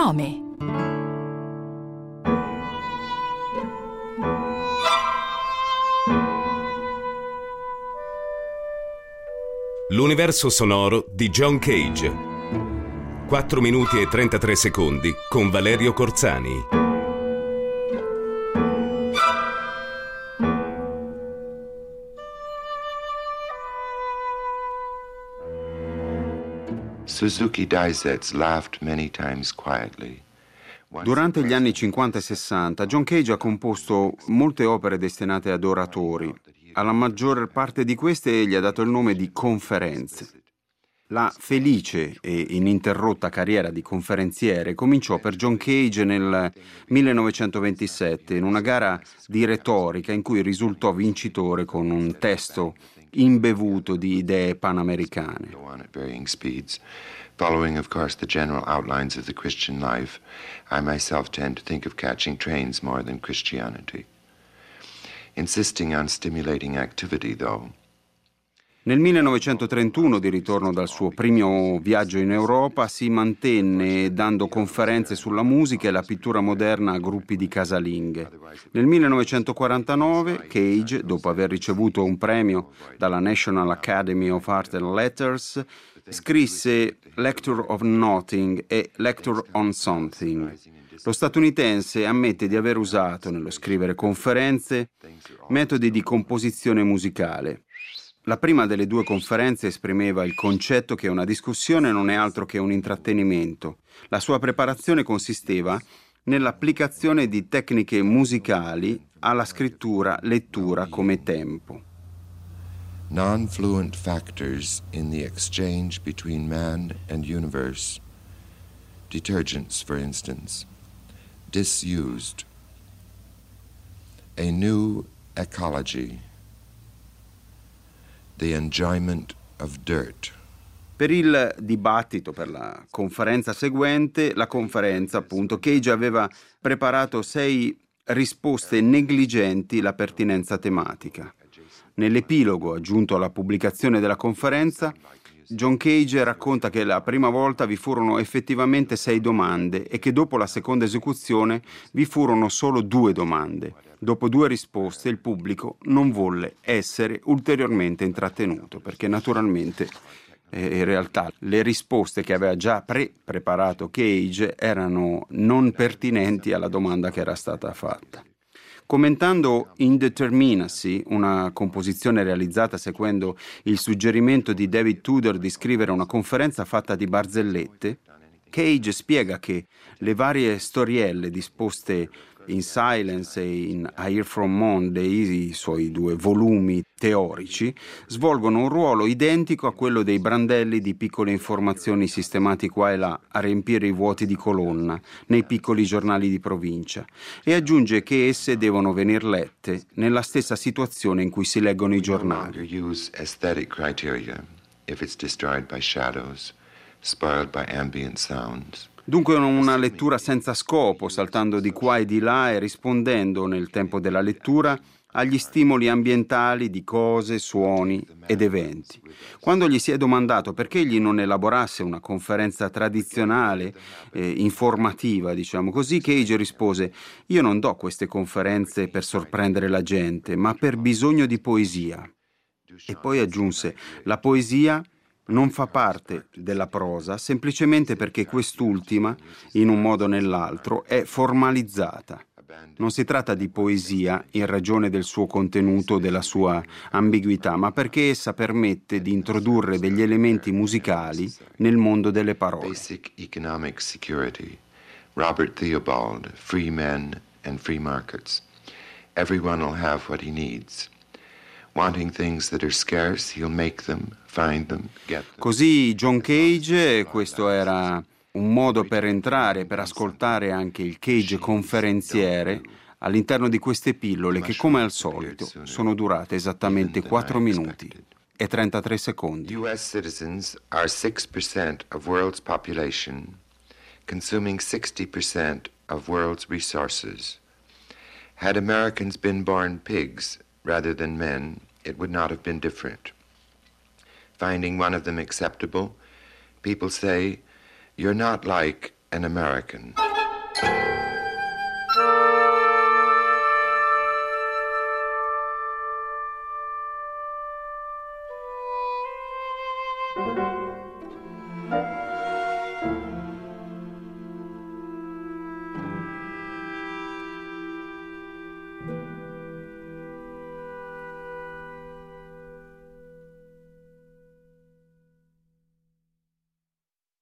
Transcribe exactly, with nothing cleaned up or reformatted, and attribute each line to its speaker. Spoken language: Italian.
Speaker 1: Nome.
Speaker 2: L'universo sonoro di John Cage. quattro minuti e trentatré secondi con Valerio Corzani.
Speaker 3: Suzuki Daisetsu laughed many times quietly.
Speaker 4: Durante gli anni cinquanta e sessanta, John Cage ha composto molte opere destinate ad oratori. Alla maggior parte di queste egli ha dato il nome di conferenze. La felice e ininterrotta carriera di conferenziere cominciò per John Cage nel millenovecentoventisette in una gara di retorica in cui risultò vincitore con un testo imbevuto di idee panamericane.
Speaker 3: Following, of course, the general outlines of the Christian life, I myself tend to think of catching trains more than Christianity. Insisting on stimulating activity, though.
Speaker 4: Nel millenovecentotrentuno, di ritorno dal suo primo viaggio in Europa, si mantenne dando conferenze sulla musica e la pittura moderna a gruppi di casalinghe. Nel millenovecentoquarantanove, Cage, dopo aver ricevuto un premio dalla National Academy of Arts and Letters, scrisse Lecture of Nothing e Lecture on Something. Lo statunitense ammette di aver usato, nello scrivere conferenze, metodi di composizione musicale. La prima delle due conferenze esprimeva il concetto che una discussione non è altro che un intrattenimento. La sua preparazione consisteva nell'applicazione di tecniche musicali alla scrittura, lettura come tempo.
Speaker 3: Non-fluent factors in the exchange between man and universe. Detergents, for instance. Disused. A new ecology. The enjoyment of dirt.
Speaker 4: Per il dibattito, per la conferenza seguente, la conferenza appunto, Cage aveva preparato sei risposte negligenti alla pertinenza tematica. Nell'epilogo aggiunto alla pubblicazione della conferenza, John Cage racconta che la prima volta vi furono effettivamente sei domande e che dopo la seconda esecuzione vi furono solo due domande. Dopo due risposte il pubblico non volle essere ulteriormente intrattenuto perché naturalmente eh, in realtà le risposte che aveva già pre-preparato Cage erano non pertinenti alla domanda che era stata fatta. Commentando Indeterminacy, una composizione realizzata seguendo il suggerimento di David Tudor di scrivere una conferenza fatta di barzellette, Cage spiega che le varie storielle disposte in Silence e in I Hear From Monday, i suoi due volumi teorici, svolgono un ruolo identico a quello dei brandelli di piccole informazioni sistemati qua e là a riempire i vuoti di colonna nei piccoli giornali di provincia, e aggiunge che esse devono venir lette nella stessa situazione in cui si leggono i giornali.
Speaker 3: Use aesthetic criteria if it's destroyed by shadows, spoiled by ambient sounds.
Speaker 4: Dunque una lettura senza scopo, saltando di qua e di là e rispondendo nel tempo della lettura agli stimoli ambientali di cose, suoni ed eventi. Quando gli si è domandato perché egli non elaborasse una conferenza tradizionale, eh, informativa, diciamo così, Cage rispose: «Io non do queste conferenze per sorprendere la gente, ma per bisogno di poesia». E poi aggiunse: «La poesia non fa parte della prosa semplicemente perché quest'ultima, in un modo o nell'altro, è formalizzata. Non si tratta di poesia in ragione del suo contenuto o della sua ambiguità, ma perché essa permette di introdurre degli elementi musicali nel mondo delle parole».
Speaker 3: Basic economic security. Robert Theobald, Free Men and Free Markets. Everyone will have what he needs. Wanting things that are scarce, he'll make them, find them, get them.
Speaker 4: Così John Cage, questo era un modo per entrare, per ascoltare anche il Cage conferenziere all'interno di queste pillole che, come al solito, sono durate esattamente quattro minuti e trentatré secondi.
Speaker 3: U S citizens are six percent of world's population, consuming sixty percent of world's resources. Had Americans been born pigs rather than men, it would not have been different. Finding one of them acceptable, people say, "You're not like an American.